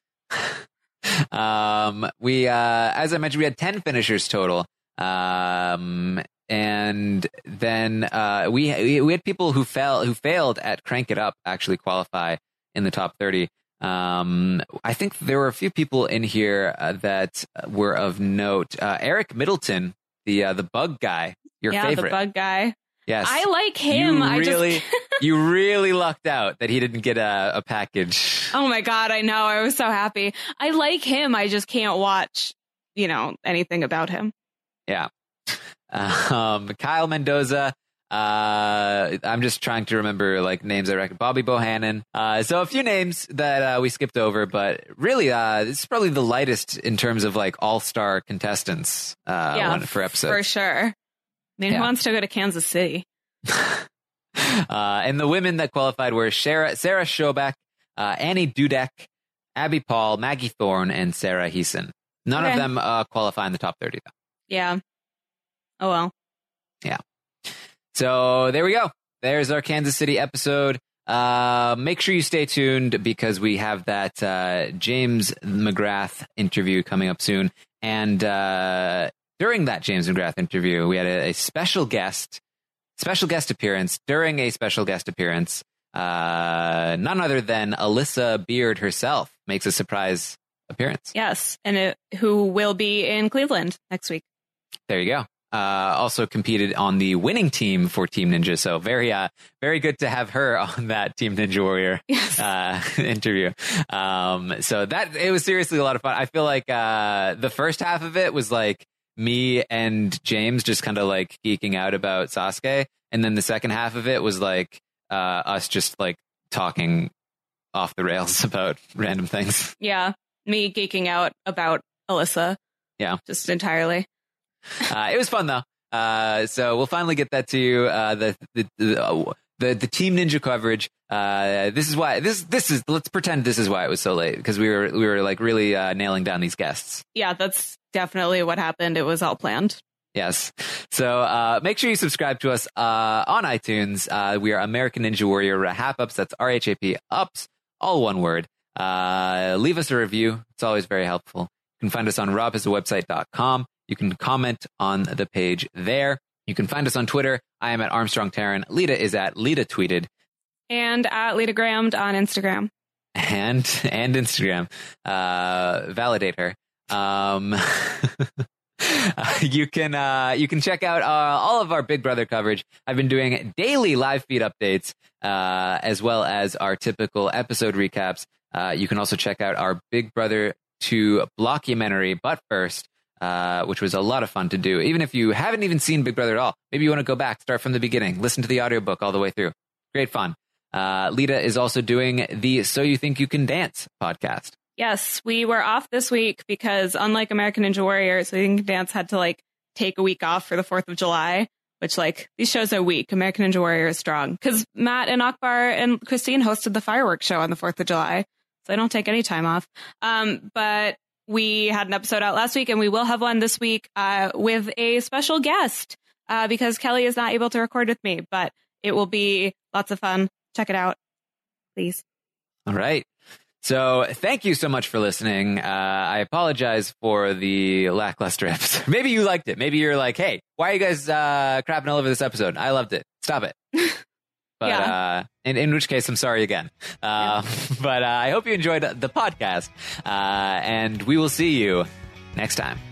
We, as I mentioned, we had 10 finishers total. And then we had people who failed at Crank It Up actually qualify in the top 30. I think there were a few people in here that were of note. Eric Middleton, the bug guy, your favorite. The bug guy. Yes, I like him. You really lucked out that he didn't get a package. Oh my God, I know. I was so happy. I like him. I just can't watch, anything about him. Yeah. Kyle Mendoza. I'm just trying to remember like names I reckon. Bobby Bohannon. So a few names that we skipped over, but really, this is probably the lightest in terms of like all-star contestants for episodes. For sure. I mean, who wants to go to Kansas City? And the women that qualified were Sarah Schobeck, Annie Dudek, Abby Paul, Maggie Thorne, and Sarah Heason. None of them qualify in the top 30, though. Yeah. Oh, well. Yeah. So there we go. There's our Kansas City episode. Make sure you stay tuned because we have that James McGrath interview coming up soon. And during that James McGrath interview, we had a special guest appearance. During a special guest appearance, none other than Alyssa Beard herself makes a surprise appearance. Yes, and who will be in Cleveland next week. There you go. Also competed on the winning team for Team Ninja. So very good to have her on that Team Ninja Warrior interview. So that it was seriously a lot of fun. I feel like the first half of it was like me and James just kind of like geeking out about Sasuke. And then the second half of it was like us just like talking off the rails about random things. Yeah. Me geeking out about Alyssa. Yeah. Just entirely. It was fun though. So we'll finally get that to you. The Team Ninja coverage. This is why let's pretend this is why it was so late, because we were like really nailing down these guests. Yeah, that's definitely what happened. It was all planned. Yes. So make sure you subscribe to us on iTunes. We are American Ninja Warrior Rahap Ups. That's RHAP Ups, all one word. Leave us a review. It's always very helpful. You can find us on robhasawebsite.com. You can comment on the page there. You can find us on Twitter. I am at Armstrong Taryn. Lita is at Lita Tweeted. And at Lita Grammed on Instagram. And Instagram. Validate her. You can check out all of our Big Brother coverage. I've been doing daily live feed updates, as well as our typical episode recaps. You can also check out our Big Brother 2 blockumentary, But First, which was a lot of fun to do. Even if you haven't even seen Big Brother at all, maybe you want to go back, start from the beginning, listen to the audiobook all the way through. Great fun. Lita is also doing the So You Think You Can Dance podcast. Yes, we were off this week because unlike American Ninja Warrior, So You Think You Can Dance had to like take a week off for the 4th of July. which like these shows are weak. American Ninja Warrior is strong because Matt and Akbar and Christine hosted the fireworks show on the 4th of July. So I don't take any time off. But we had an episode out last week and we will have one this week with a special guest because Kelly is not able to record with me, but it will be lots of fun. Check it out, please. All right. So thank you so much for listening. I apologize for the lackluster episode. Maybe you liked it. Maybe you're like, hey, why are you guys crapping all over this episode? I loved it. Stop it. But yeah. In which case, I'm sorry again. But I hope you enjoyed the podcast. And we will see you next time.